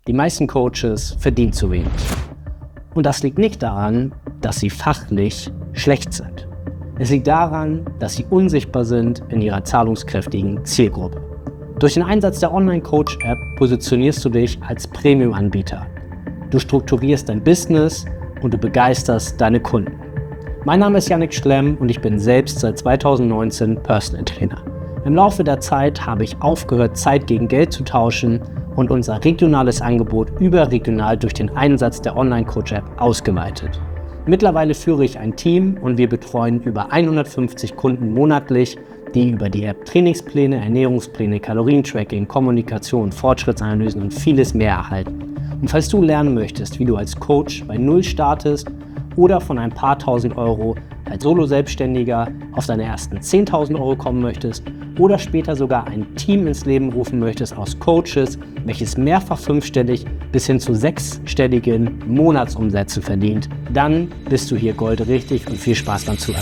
Die meisten Coaches verdienen zu wenig. Und das liegt nicht daran, dass sie fachlich schlecht sind. Es liegt daran, dass sie unsichtbar sind in ihrer zahlungskräftigen Zielgruppe. Durch den Einsatz der Online-Coach-App positionierst du dich als Premium-Anbieter. Du strukturierst dein Business und du begeisterst deine Kunden. Mein Name ist Yannick Schlemm und ich bin selbst seit 2019 Personal Trainer. Im Laufe der Zeit habe ich aufgehört, Zeit gegen Geld zu tauschen und unser regionales Angebot überregional durch den Einsatz der Online-Coach-App ausgeweitet. Mittlerweile führe ich ein Team und wir betreuen über 150 Kunden monatlich, die über die App Trainingspläne, Ernährungspläne, Kalorientracking, Kommunikation, Fortschrittsanalysen und vieles mehr erhalten. Und falls du lernen möchtest, wie du als Coach bei Null startest oder von ein paar tausend Euro als Solo-Selbstständiger auf deine ersten 10.000 Euro kommen möchtest oder später sogar ein Team ins Leben rufen möchtest aus Coaches, welches mehrfach fünfstellig bis hin zu sechsstelligen Monatsumsätze verdient, dann bist du hier goldrichtig und viel Spaß beim Zuhören.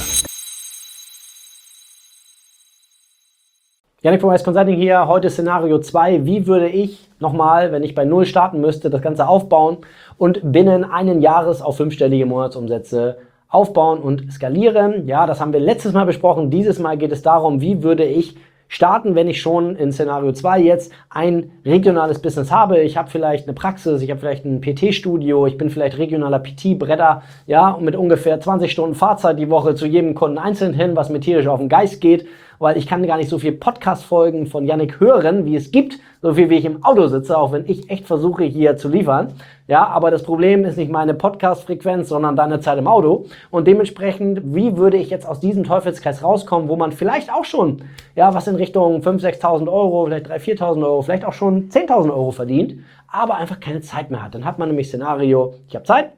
Yannick von Wise Consulting hier, heute Szenario 2. Wie würde ich nochmal, wenn ich bei Null starten müsste, das Ganze aufbauen und binnen einen Jahres auf fünfstellige Monatsumsätze aufbauen und skalieren? Ja, das haben wir letztes Mal besprochen. Dieses Mal geht es darum, wie würde ich starten, wenn ich schon in Szenario 2 jetzt ein regionales Business habe. Ich habe vielleicht eine Praxis, ich habe vielleicht ein PT-Studio, ich bin vielleicht regionaler PT-Bretter, ja, mit ungefähr 20 Stunden Fahrzeit die Woche zu jedem Kunden einzeln hin, was mir tierisch auf den Geist geht, weil ich kann gar nicht so viel Podcast-Folgen von Yannick hören, wie es gibt, so viel wie ich im Auto sitze, auch wenn ich echt versuche, hier zu liefern. Ja, aber das Problem ist nicht meine Podcast-Frequenz, sondern deine Zeit im Auto. Und dementsprechend, wie würde ich jetzt aus diesem Teufelskreis rauskommen, wo man vielleicht auch schon, ja, was in Richtung 5.000, 6.000 Euro, vielleicht 3.000, 4.000 Euro, vielleicht auch schon 10.000 Euro verdient, aber einfach keine Zeit mehr hat. Dann hat man nämlich Szenario, ich habe Zeit,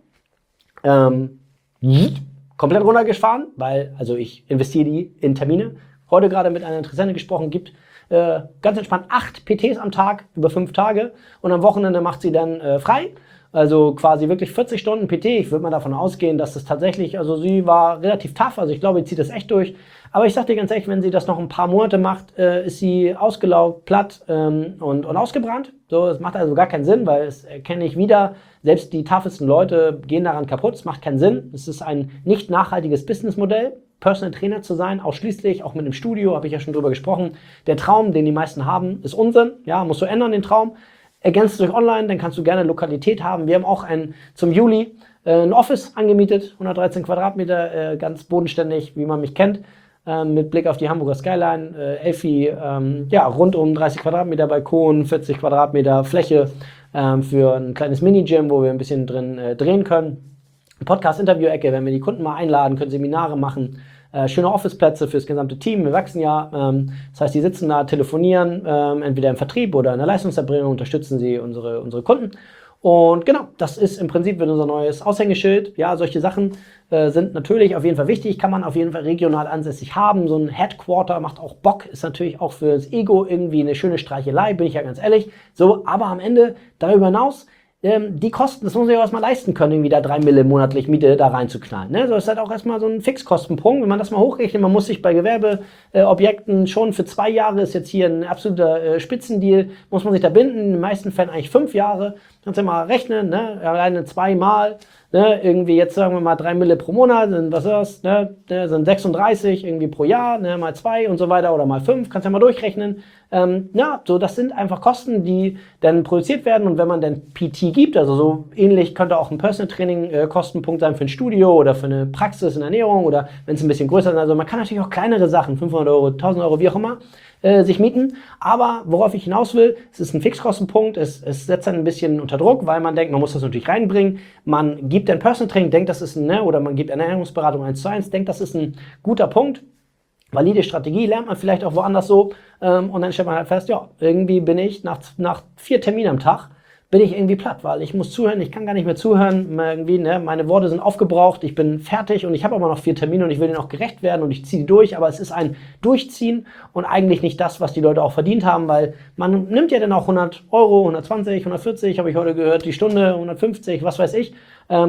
komplett runtergefahren, weil, also ich investiere die in Termine. Heute gerade mit einer Interessentin gesprochen, gibt ganz entspannt 8 PTs am Tag über 5 Tage und am Wochenende macht sie dann frei. Also quasi wirklich 40 Stunden PT. Ich würde mal davon ausgehen, dass das tatsächlich, also sie war relativ tough, also ich glaube, sie zieht das echt durch. Aber ich sag dir ganz ehrlich, wenn sie das noch ein paar Monate macht, ist sie ausgelaugt, platt und ausgebrannt. So, es macht also gar keinen Sinn, weil es erkenne ich wieder, selbst die toughesten Leute gehen daran kaputt. Es macht keinen Sinn. Es ist ein nicht nachhaltiges Businessmodell. Personal Trainer zu sein, ausschließlich, auch mit einem Studio, habe ich ja schon drüber gesprochen. Der Traum, den die meisten haben, ist Unsinn. Ja, musst du ändern, den Traum. Ergänzt durch Online, dann kannst du gerne Lokalität haben. Wir haben auch zum Juli ein Office angemietet, 113 Quadratmeter, ganz bodenständig, wie man mich kennt, mit Blick auf die Hamburger Skyline. Elfi, ja, rund um 30 Quadratmeter Balkon, 40 Quadratmeter Fläche für ein kleines Mini-Gym, wo wir ein bisschen drin drehen können. Podcast-Interview-Ecke, wenn wir die Kunden mal einladen, können Seminare machen, schöne Office-Plätze fürs gesamte Team, wir wachsen ja, das heißt, die sitzen da, telefonieren, entweder im Vertrieb oder in der Leistungserbringung, unterstützen sie unsere Kunden und genau, das ist im Prinzip unser neues Aushängeschild. Ja, solche Sachen sind natürlich auf jeden Fall wichtig, kann man auf jeden Fall regional ansässig haben, so ein Headquarter macht auch Bock, ist natürlich auch fürs Ego irgendwie eine schöne Streichelei, bin ich ja ganz ehrlich, so, aber am Ende, darüber hinaus, die Kosten, das muss man ja auch erstmal leisten können, irgendwie da 3 Mille monatlich Miete da reinzuknallen. Ne? So ist halt auch erstmal so ein Fixkostenpunkt, wenn man das mal hochrechnet. Man muss sich bei Gewerbeobjekten schon für 2 Jahre, ist jetzt hier ein absoluter Spitzendeal, muss man sich da binden, in den meisten Fällen eigentlich 5 Jahre. Kannst du mal rechnen, ne? Alleine 2 Mal, ne? Irgendwie jetzt sagen wir mal 3 Mille pro Monat, sind, was ist das, ne? Sind 36 irgendwie pro Jahr, ne? Mal 2 und so weiter oder mal 5, kannst du ja mal durchrechnen. Ja, so das sind einfach Kosten, die dann produziert werden und wenn man dann PT gibt, also so ähnlich könnte auch ein Personal Training Kostenpunkt sein für ein Studio oder für eine Praxis in Ernährung oder wenn es ein bisschen größer ist, also man kann natürlich auch kleinere Sachen, 500 Euro, 1000 Euro, wie auch immer, sich mieten, aber worauf ich hinaus will, es ist ein Fixkostenpunkt, es setzt dann ein bisschen unter Druck, weil man denkt, man muss das natürlich reinbringen, man gibt ein Personal Training, denkt, das ist ein, ne, oder man gibt Ernährungsberatung 1:1, denkt, das ist ein guter Punkt, valide Strategie, lernt man vielleicht auch woanders so und dann stellt man halt fest, ja, irgendwie bin ich nach 4 Terminen am Tag, bin ich irgendwie platt, weil ich muss zuhören, ich kann gar nicht mehr zuhören, irgendwie, ne, meine Worte sind aufgebraucht, ich bin fertig und ich habe aber noch 4 Termine und ich will denen auch gerecht werden und ich ziehe die durch, aber es ist ein Durchziehen und eigentlich nicht das, was die Leute auch verdient haben, weil man nimmt ja dann auch 100 Euro, 120, 140, habe ich heute gehört, die Stunde, 150, was weiß ich,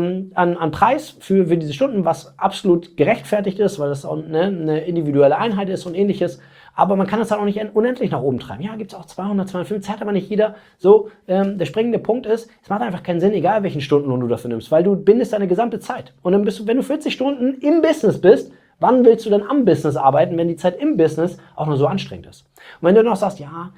an Preis für diese Stunden, was absolut gerechtfertigt ist, weil das auch, ne, eine individuelle Einheit ist und ähnliches. aber man kann das dann auch nicht unendlich nach oben treiben. Ja, gibt es auch 200, 250, hat aber nicht jeder. So, der springende Punkt ist, es macht einfach keinen Sinn, egal welchen Stundenlohn du dafür nimmst, weil du bindest deine gesamte Zeit. Und dann bist du, wenn du 40 Stunden im Business bist, wann willst du denn am Business arbeiten, wenn die Zeit im Business auch nur so anstrengend ist? Und wenn du noch sagst, ja,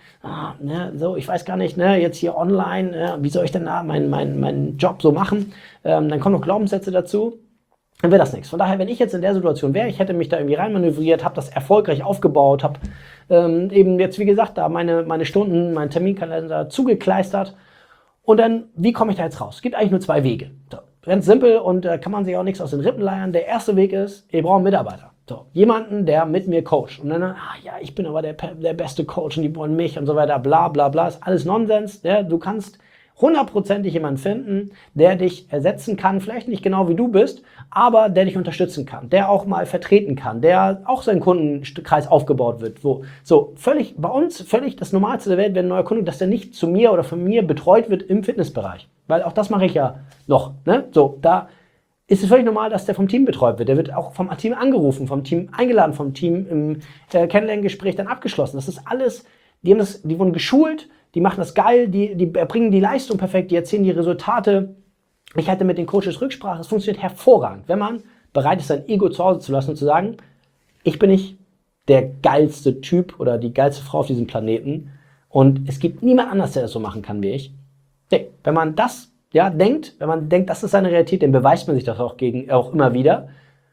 so, ich weiß gar nicht, jetzt hier online, wie soll ich denn da meinen Job so machen? Dann kommen noch Glaubenssätze dazu. Dann wäre das nichts. Von daher, wenn ich jetzt in der Situation wäre, ich hätte mich da irgendwie reinmanövriert, habe das erfolgreich aufgebaut, habe eben jetzt, wie gesagt, da meine Stunden, meinen Terminkalender zugekleistert. Und dann, wie komme ich da jetzt raus? Es gibt eigentlich nur 2 Wege. So, ganz simpel und da kann man sich auch nichts aus den Rippen leiern. Der erste Weg ist, ich brauche einen Mitarbeiter. So, jemanden, der mit mir coacht. Und dann, ja, ich bin aber der beste Coach und die wollen mich und so weiter, bla bla bla. Ist alles Nonsens. Ja, du kannst 100% jemanden finden, der dich ersetzen kann, vielleicht nicht genau wie du bist, aber der dich unterstützen kann, der auch mal vertreten kann, der auch sein Kundenkreis aufgebaut wird. So völlig bei uns, völlig das Normalste der Welt, wenn ein neuer Kunde, dass der nicht zu mir oder von mir betreut wird im Fitnessbereich. Weil auch das mache ich ja noch. Ne? So, da ist es völlig normal, dass der vom Team betreut wird. Der wird auch vom Team angerufen, vom Team eingeladen, vom Team im Kennenlerngespräch dann abgeschlossen. Das ist alles, die wurden geschult, die machen das geil, die erbringen die Leistung perfekt, die erzählen die Resultate. Ich hatte mit den Coaches Rücksprache, das funktioniert hervorragend, wenn man bereit ist, sein Ego zu Hause zu lassen und zu sagen, ich bin nicht der geilste Typ oder die geilste Frau auf diesem Planeten und es gibt niemand anders, der das so machen kann wie ich. Nee, wenn man das denkt, das ist seine Realität, dann beweist man sich das auch immer wieder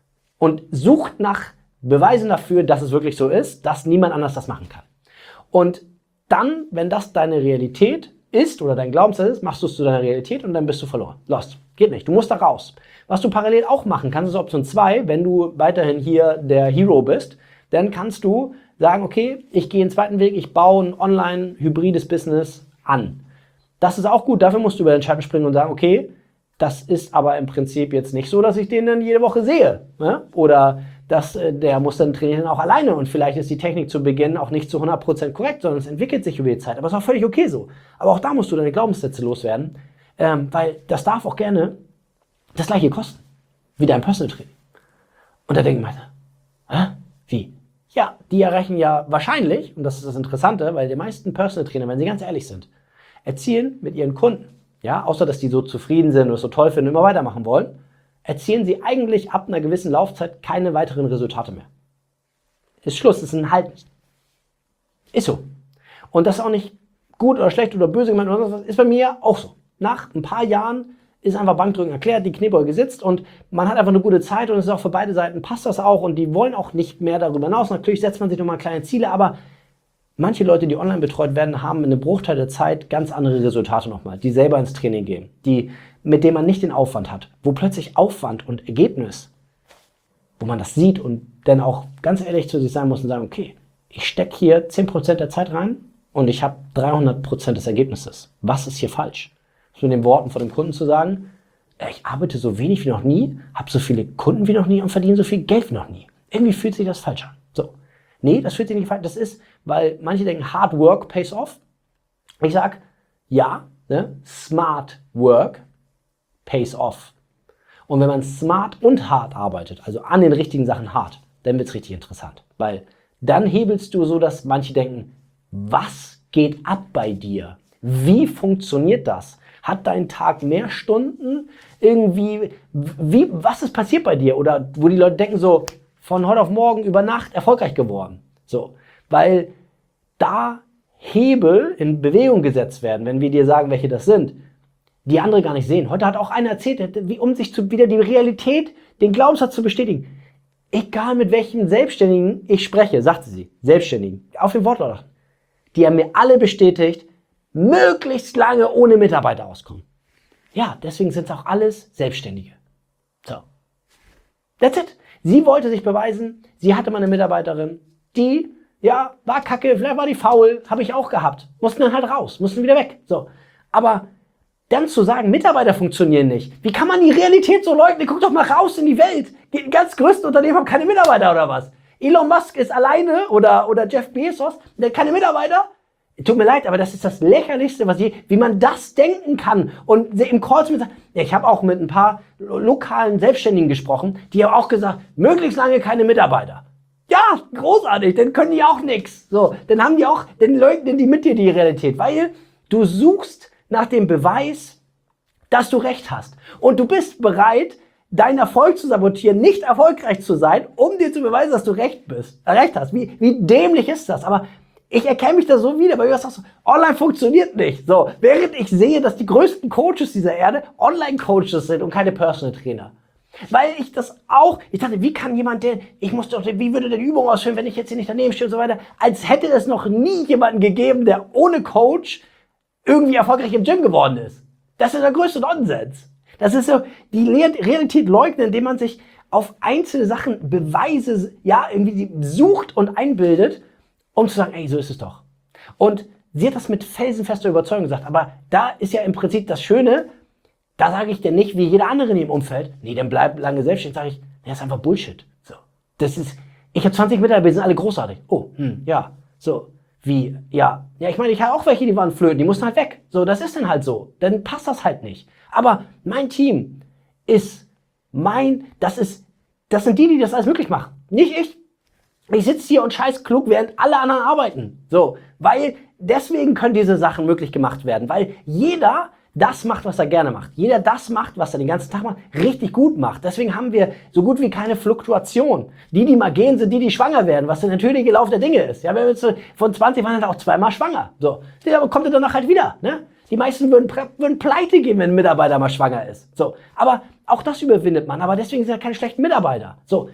und sucht nach Beweisen dafür, dass es wirklich so ist, dass niemand anders das machen kann. Und dann, wenn das deine Realität ist oder dein Glaubenssatz ist, machst du es zu deiner Realität und dann bist du verloren. Lost. Geht nicht. Du musst da raus. Was du parallel auch machen kannst, ist Option 2, wenn du weiterhin hier der Hero bist, dann kannst du sagen, okay, ich gehe den zweiten Weg, ich baue ein online-hybrides Business an. Das ist auch gut. Dafür musst du über den Schatten springen und sagen, okay, das ist aber im Prinzip jetzt nicht so, dass ich den dann jede Woche sehe. Ne? Oder der muss dann trainieren auch alleine und vielleicht ist die Technik zu Beginn auch nicht zu 100% korrekt, sondern es entwickelt sich über die Zeit. Aber es ist auch völlig okay so. Aber auch da musst du deine Glaubenssätze loswerden, weil das darf auch gerne das gleiche kosten wie dein Personal Training. Und da denken manche, wie? Ja, die erreichen ja wahrscheinlich, und das ist das Interessante, weil die meisten Personal Trainer, wenn sie ganz ehrlich sind, erzielen mit ihren Kunden, ja, außer dass die so zufrieden sind und es so toll finden und immer weitermachen wollen, erzielen sie eigentlich ab einer gewissen Laufzeit keine weiteren Resultate mehr. Ist Schluss, ist ein Halt. Ist so. Und das ist auch nicht gut oder schlecht oder böse gemeint oder was, ist bei mir auch so. Nach ein paar Jahren ist einfach Bankdrücken erklärt, die Kniebeuge sitzt und man hat einfach eine gute Zeit und es ist auch für beide Seiten, passt das auch und die wollen auch nicht mehr darüber hinaus. Natürlich setzt man sich nochmal kleine Ziele, aber manche Leute, die online betreut werden, haben in einem Bruchteil der Zeit ganz andere Resultate nochmal, die selber ins Training gehen, mit dem man nicht den Aufwand hat, wo plötzlich Aufwand und Ergebnis, wo man das sieht und dann auch ganz ehrlich zu sich sein muss und sagen, okay, ich stecke hier 10% der Zeit rein und ich habe 300% des Ergebnisses. Was ist hier falsch? Mit den Worten von dem Kunden zu sagen, ich arbeite so wenig wie noch nie, habe so viele Kunden wie noch nie und verdiene so viel Geld wie noch nie. Irgendwie fühlt sich das falsch an. So. Nee, das fühlt sich nicht falsch. Das ist, weil manche denken, Hard Work pays off. Ich sage, ja, Smart Work pays off. Und wenn man smart und hart arbeitet, also an den richtigen Sachen hart, dann wird es richtig interessant. Weil dann hebelst du so, dass manche denken, was geht ab bei dir? Wie funktioniert das? Hat dein Tag mehr Stunden? Irgendwie, was ist passiert bei dir? Oder wo die Leute denken so, von heute auf morgen über Nacht erfolgreich geworden. So, weil da Hebel in Bewegung gesetzt werden, wenn wir dir sagen, welche das sind, die andere gar nicht sehen. Heute hat auch einer erzählt, um sich wieder die Realität, den Glaubenssatz zu bestätigen. Egal mit welchem Selbstständigen ich spreche, sagte sie, Selbstständigen, auf den Wortlaut, die haben mir alle bestätigt, möglichst lange ohne Mitarbeiter auskommen. Ja, deswegen sind es auch alles Selbstständige. So. That's it. Sie wollte sich beweisen, sie hatte mal eine Mitarbeiterin, die, ja, war kacke, vielleicht war die faul, habe ich auch gehabt. Mussten dann halt raus, mussten wieder weg. So. Aber dann zu sagen, Mitarbeiter funktionieren nicht. Wie kann man die Realität so leugnen? Guck doch mal raus in die Welt. Die ganz größten Unternehmen haben keine Mitarbeiter oder was? Elon Musk ist alleine oder Jeff Bezos, der hat keine Mitarbeiter. Tut mir leid, aber das ist das Lächerlichste, wie man das denken kann. Und im Call mit, ja, ich habe auch mit ein paar lokalen Selbstständigen gesprochen, die haben auch gesagt, möglichst lange keine Mitarbeiter. Ja, Ja, großartig, dann können die auch nichts. So, dann leugnen die mit dir die Realität, weil du suchst nach dem Beweis, dass du recht hast. Und du bist bereit, deinen Erfolg zu sabotieren, nicht erfolgreich zu sein, um dir zu beweisen, dass du recht hast. Wie dämlich ist das? Aber ich erkenne mich da so wieder, weil du sagst, online funktioniert nicht. So, während ich sehe, dass die größten Coaches dieser Erde Online-Coaches sind und keine Personal Trainer. Weil ich dachte, wie kann jemand wie würde denn die Übung ausführen, wenn ich jetzt hier nicht daneben stehe und so weiter, als hätte es noch nie jemanden gegeben, der ohne Coach irgendwie erfolgreich im Gym geworden ist. Das ist der größte Nonsens. Das ist so, die Realität leugnen, indem man sich auf einzelne Sachen Beweise, irgendwie sucht und einbildet, um zu sagen, ey, so ist es doch. Und sie hat das mit felsenfester Überzeugung gesagt, aber da ist ja im Prinzip das Schöne, da sage ich dir nicht, wie jeder andere in ihrem Umfeld, nee, dann bleib lange selbstständig, sage ich, das ist einfach Bullshit. So, ich habe 20 Mitarbeiter, die sind alle großartig. Oh, ja, so, wie, ja, ich meine, ich habe auch welche, die waren flöten, die mussten halt weg. So, das ist dann halt so, dann passt das halt nicht. Aber mein Team das sind die das alles möglich machen, nicht ich. Ich sitze hier und scheiß klug, während alle anderen arbeiten. So, weil deswegen können diese Sachen möglich gemacht werden, weil jeder das macht, was er gerne macht. Jeder das macht, was er den ganzen Tag macht, richtig gut macht. Deswegen haben wir so gut wie keine Fluktuation. Die mal gehen, sind die schwanger werden, was der natürliche Lauf der Dinge ist. Ja, wenn wir jetzt von 20 waren, halt auch zweimal schwanger. So, der kommt er danach halt wieder. Ne? Die meisten würden pleite gehen, wenn ein Mitarbeiter mal schwanger ist. So, aber auch das überwindet man. Aber deswegen sind ja keine schlechten Mitarbeiter. So,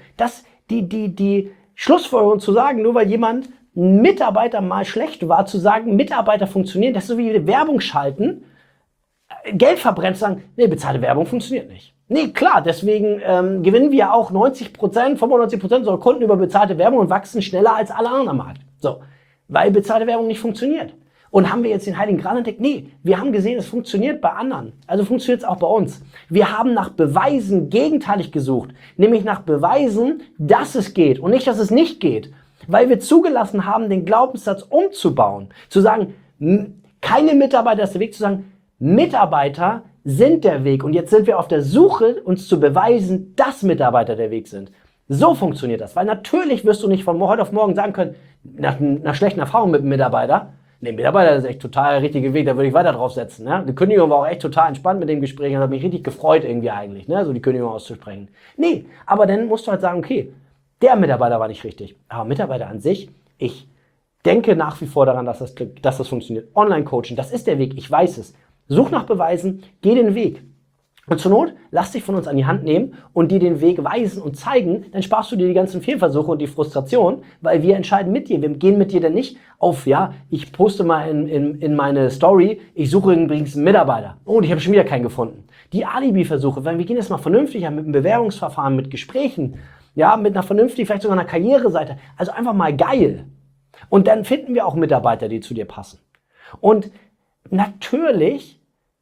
die Schlussfolgerung zu sagen, nur weil jemand ein Mitarbeiter mal schlecht war, zu sagen, Mitarbeiter funktionieren, das ist so wie Werbung schalten, Geld verbrennt, sagen, nee, bezahlte Werbung funktioniert nicht. Nee, klar, deswegen gewinnen wir auch 90%, 95% unserer Kunden über bezahlte Werbung und wachsen schneller als alle anderen am Markt. So, weil bezahlte Werbung nicht funktioniert. Und haben wir jetzt den Heiligen Gral entdeckt? Nee, wir haben gesehen, es funktioniert bei anderen. Also funktioniert es auch bei uns. Wir haben nach Beweisen gegenteilig gesucht. Nämlich nach Beweisen, dass es geht und nicht, dass es nicht geht. Weil wir zugelassen haben, den Glaubenssatz umzubauen. Zu sagen, keine Mitarbeiter ist der Weg, zu sagen, Mitarbeiter sind der Weg. Und jetzt sind wir auf der Suche, uns zu beweisen, dass Mitarbeiter der Weg sind. So funktioniert das. Weil natürlich wirst du nicht von heute auf morgen sagen können, nach einer schlechten Erfahrung mit einem Mitarbeiter, nee, Mitarbeiter ist echt total der richtige Weg, da würde ich weiter drauf setzen. Ne? Die Kündigung war auch echt total entspannt mit dem Gespräch und hat mich richtig gefreut irgendwie eigentlich, ne? So die Kündigung auszusprechen. Nee, aber dann musst du halt sagen, okay, der Mitarbeiter war nicht richtig. Aber Mitarbeiter an sich, ich denke nach wie vor daran, dass das funktioniert. Online-Coaching, das ist der Weg, ich weiß es. Such nach Beweisen, geh den Weg. Und zur Not, lass dich von uns an die Hand nehmen und dir den Weg weisen und zeigen, dann sparst du dir die ganzen Fehlversuche und die Frustration, weil wir entscheiden mit dir. Wir gehen mit dir dann nicht auf, ich poste mal in meine Story, ich suche übrigens einen Mitarbeiter. Oh, und ich habe schon wieder keinen gefunden. Die Alibi-Versuche, weil wir gehen jetzt mal vernünftig an mit einem Bewerbungsverfahren, mit Gesprächen, ja, mit einer vernünftigen, vielleicht sogar einer Karriereseite. Also einfach mal geil. Und dann finden wir auch Mitarbeiter, die zu dir passen. Und natürlich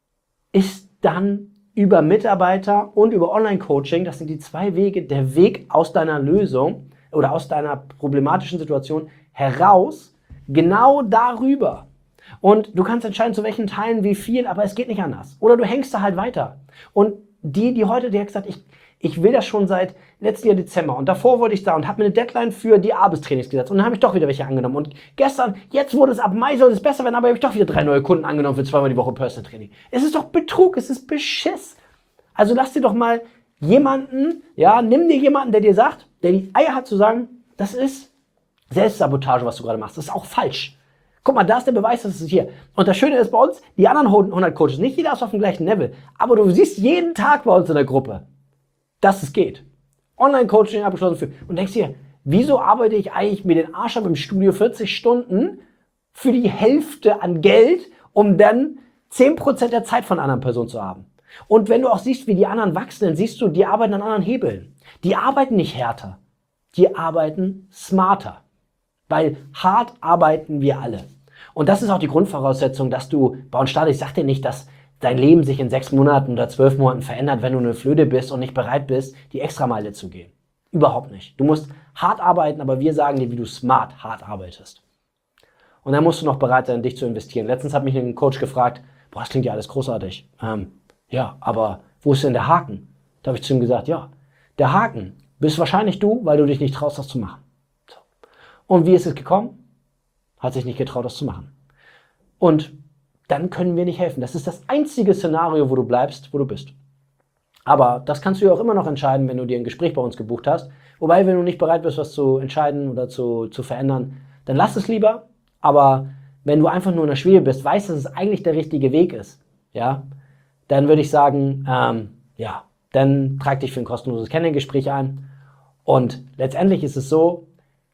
ist dann über Mitarbeiter und über Online-Coaching, das sind die zwei Wege, der Weg aus deiner Lösung oder aus deiner problematischen Situation heraus, genau darüber. Und du kannst entscheiden, zu welchen Teilen wie viel, aber es geht nicht anders. Oder du hängst da halt weiter. Und die heute, die hat gesagt, ich will das schon seit letzten Jahr Dezember und davor wollte ich da und habe mir eine Deadline für die Abendtrainings gesetzt und dann habe ich doch wieder welche angenommen und jetzt wurde es ab Mai, soll es besser werden, aber habe ich doch wieder 3 neue Kunden angenommen für 2-mal die Woche Personal Training. Es ist doch Betrug, es ist Beschiss. Also lass dir doch mal jemanden, nimm dir jemanden, der dir sagt, der die Eier hat zu sagen, das ist Selbstsabotage, was du gerade machst, das ist auch falsch. Guck mal, da ist der Beweis, das ist hier. Und das Schöne ist bei uns, die anderen 100 Coaches, nicht jeder ist auf dem gleichen Level, aber du siehst jeden Tag bei uns in der Gruppe, dass es geht. Online-Coaching abgeschlossen für. Und denkst dir, wieso arbeite ich eigentlich mir den Arsch ab im Studio 40 Stunden für die Hälfte an Geld, um dann 10% der Zeit von einer anderen Person zu haben? Und wenn du auch siehst, wie die anderen wachsen, dann siehst du, die arbeiten an anderen Hebeln. Die arbeiten nicht härter. Die arbeiten smarter. Weil hart arbeiten wir alle. Und das ist auch die Grundvoraussetzung, dass du bei uns startest. Ich sag dir nicht, dass dein Leben sich in 6 Monaten oder 12 Monaten verändert, wenn du eine Flöte bist und nicht bereit bist, die Extrameile zu gehen. Überhaupt nicht. Du musst hart arbeiten, aber wir sagen dir, wie du smart hart arbeitest. Und dann musst du noch bereit sein, dich zu investieren. Letztens hat mich ein Coach gefragt, boah, das klingt ja alles großartig. Ja, aber wo ist denn der Haken? Da habe ich zu ihm gesagt, ja, der Haken bist wahrscheinlich du, weil du dich nicht traust, das zu machen. So. Und wie ist es gekommen? Hat sich nicht getraut, das zu machen. Und dann können wir nicht helfen. Das ist das einzige Szenario, wo du bleibst, wo du bist. Aber das kannst du ja auch immer noch entscheiden, wenn du dir ein Gespräch bei uns gebucht hast. Wobei, wenn du nicht bereit bist, was zu entscheiden oder zu verändern, dann lass es lieber. Aber wenn du einfach nur in der Schwebe bist, weißt, dass es eigentlich der richtige Weg ist, ja, dann würde ich sagen, dann trag dich für ein kostenloses Kennenlerngespräch ein. Und letztendlich ist es so,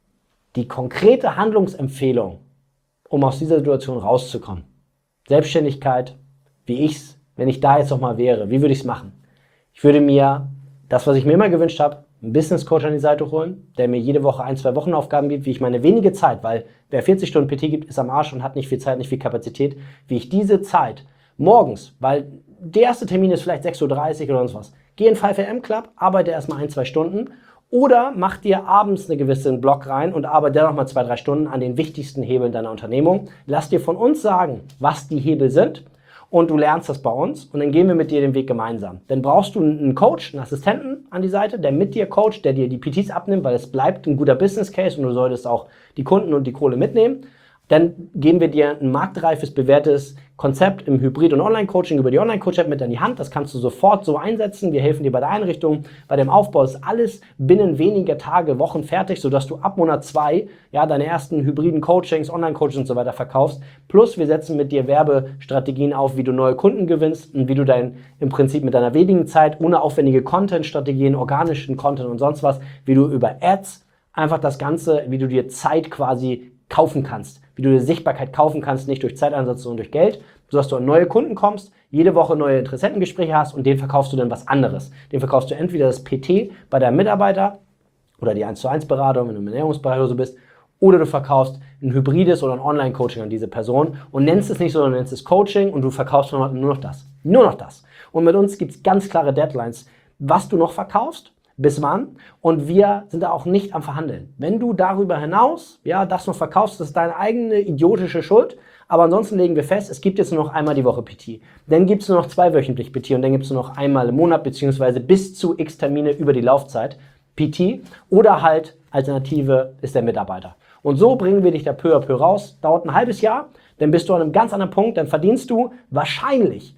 die konkrete Handlungsempfehlung, um aus dieser Situation rauszukommen, Selbstständigkeit, wie ich's, wenn ich da jetzt nochmal wäre, wie würde ich es machen? Ich würde mir das, was ich mir immer gewünscht habe, einen Business Coach an die Seite holen, der mir jede Woche 1-2 Wochenaufgaben gibt, wie ich meine wenige Zeit, weil wer 40 Stunden PT gibt, ist am Arsch und hat nicht viel Zeit, nicht viel Kapazität, wie ich diese Zeit morgens, weil der erste Termin ist vielleicht 6:30 Uhr oder sonst was, geh in 5am Club, arbeite erstmal 1-2 Stunden oder mach dir abends einen gewissen Block rein und arbeite dann nochmal 2-3 Stunden an den wichtigsten Hebeln deiner Unternehmung. Lass dir von uns sagen, was die Hebel sind. Und du lernst das bei uns und dann gehen wir mit dir den Weg gemeinsam. Dann brauchst du einen Coach, einen Assistenten an die Seite, der mit dir coacht, der dir die PTs abnimmt, weil es bleibt ein guter Business Case und du solltest auch die Kunden und die Kohle mitnehmen. Dann geben wir dir ein marktreifes, bewährtes Konzept im Hybrid- und Online-Coaching über die Online-Coach-App mit an die Hand. Das kannst du sofort so einsetzen. Wir helfen dir bei der Einrichtung, bei dem Aufbau. Ist alles binnen weniger Tage, Wochen fertig, sodass du ab Monat 2 deine ersten hybriden Coachings, Online-Coachings und so weiter verkaufst. Plus wir setzen mit dir Werbestrategien auf, wie du neue Kunden gewinnst und wie du im Prinzip mit deiner wenigen Zeit, ohne aufwendige Content-Strategien, organischen Content und sonst was, wie du über Ads einfach das Ganze, wie du dir Zeit quasi kaufen kannst, wie du dir Sichtbarkeit kaufen kannst, nicht durch Zeiteinsatz, sondern durch Geld, sodass du an neue Kunden kommst, jede Woche neue Interessentengespräche hast und denen verkaufst du dann was anderes. Den verkaufst du entweder das PT bei deinem Mitarbeiter oder die 1:1 Beratung, wenn du im Ernährungsbereich oder so bist, oder du verkaufst ein hybrides oder ein Online-Coaching an diese Person und nennst es nicht so, sondern nennst es Coaching und du verkaufst nur noch das. Nur noch das. Und mit uns gibt es ganz klare Deadlines, was du noch verkaufst, bis wann, und wir sind da auch nicht am Verhandeln. Wenn du darüber hinaus das noch verkaufst, das ist deine eigene idiotische Schuld, aber ansonsten legen wir fest, es gibt jetzt nur noch einmal die Woche PT. Dann gibt es nur noch 2-wöchentlich PT und dann gibt es nur noch einmal im Monat beziehungsweise bis zu x Termine über die Laufzeit PT oder halt Alternative ist der Mitarbeiter. Und so bringen wir dich da peu à peu raus, dauert ein halbes Jahr, dann bist du an einem ganz anderen Punkt, dann verdienst du wahrscheinlich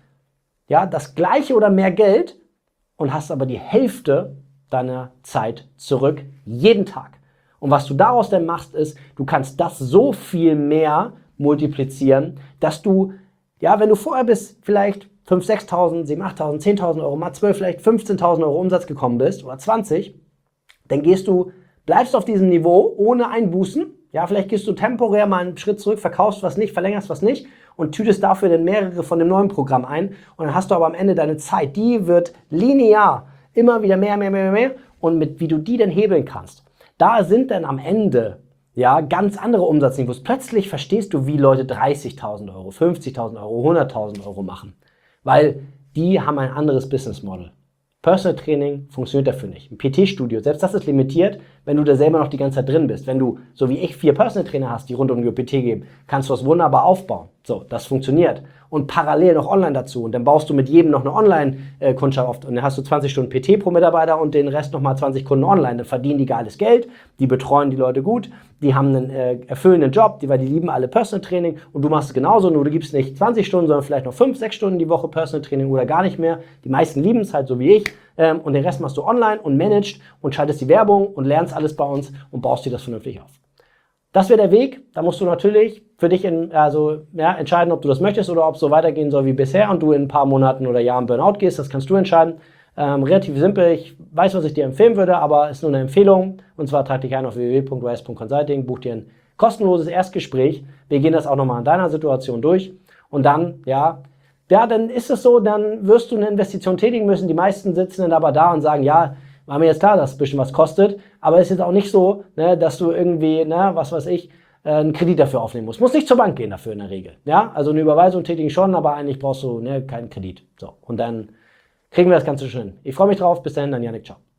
das gleiche oder mehr Geld und hast aber die Hälfte deiner Zeit zurück, jeden Tag. Und was du daraus denn machst, ist, du kannst das so viel mehr multiplizieren, dass du, wenn du vorher bis vielleicht 5.000, 6.000, 7.000, 8.000, 10.000 Euro, mal 12, vielleicht 15.000 Euro Umsatz gekommen bist oder 20, dann bleibst du auf diesem Niveau ohne Einbußen. Ja, vielleicht gehst du temporär mal einen Schritt zurück, verkaufst was nicht, verlängerst was nicht und tütest dafür dann mehrere von dem neuen Programm ein. Und dann hast du aber am Ende deine Zeit, die wird linear immer wieder mehr und wie du die denn hebeln kannst. Da sind dann am Ende ganz andere Umsatzniveaus. Plötzlich verstehst du, wie Leute 30.000 Euro, 50.000 Euro, 100.000 Euro machen, weil die haben ein anderes Business Model. Personal Training funktioniert dafür nicht. Ein PT-Studio, selbst das ist limitiert, wenn du da selber noch die ganze Zeit drin bist. Wenn du, so wie ich, 4 Personal Trainer hast, die rund um die PT geben, kannst du das wunderbar aufbauen. So, das funktioniert. Und parallel noch online dazu. Und dann baust du mit jedem noch eine Online-Kundschaft auf. Und dann hast du 20 Stunden PT pro Mitarbeiter und den Rest nochmal 20 Kunden online. Dann verdienen die geiles Geld, die betreuen die Leute gut, die haben einen erfüllenden Job, weil die lieben alle Personal Training. Und du machst es genauso, nur du gibst nicht 20 Stunden, sondern vielleicht noch 5-6 Stunden die Woche Personal Training oder gar nicht mehr. Die meisten lieben es halt so wie ich. Und den Rest machst du online und managst und schaltest die Werbung und lernst alles bei uns und baust dir das vernünftig auf. Das wäre der Weg. Da musst du natürlich für dich entscheiden, ob du das möchtest oder ob es so weitergehen soll wie bisher und du in ein paar Monaten oder Jahren Burnout gehst. Das kannst du entscheiden. Relativ simpel. Ich weiß, was ich dir empfehlen würde, aber es ist nur eine Empfehlung. Und zwar trag dich ein auf www.rise.consulting, buch dir ein kostenloses Erstgespräch. Wir gehen das auch nochmal in deiner Situation durch. Und dann, dann ist es so, dann wirst du eine Investition tätigen müssen. Die meisten sitzen dann aber da und sagen, war mir jetzt klar, dass es ein bisschen was kostet, aber es ist jetzt auch nicht so, dass du irgendwie, einen Kredit dafür aufnehmen musst. Muss nicht zur Bank gehen dafür in der Regel. Ja, also eine Überweisung tätigen schon, aber eigentlich brauchst du keinen Kredit. So, und dann kriegen wir das Ganze schon hin. Ich freue mich drauf. Bis dahin, dann Yannick, ciao.